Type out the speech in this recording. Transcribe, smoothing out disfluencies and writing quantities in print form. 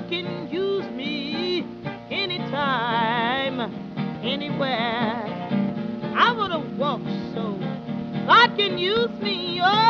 can use me anytime, anywhere. I wanna walk so God can use me. Oh,